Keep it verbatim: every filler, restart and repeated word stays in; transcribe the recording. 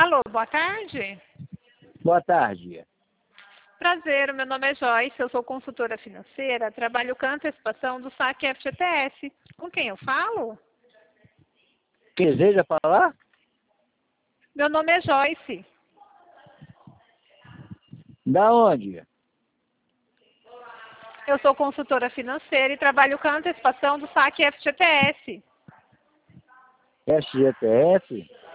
Alô, boa tarde. Boa tarde. Prazer, meu nome é Joyce, eu sou consultora financeira, trabalho com a antecipação do saque F G T S. Com quem eu falo? Quem deseja falar? Meu nome é Joyce. Da onde? Eu sou consultora financeira e trabalho com a antecipação do saque F G T S. F G T S?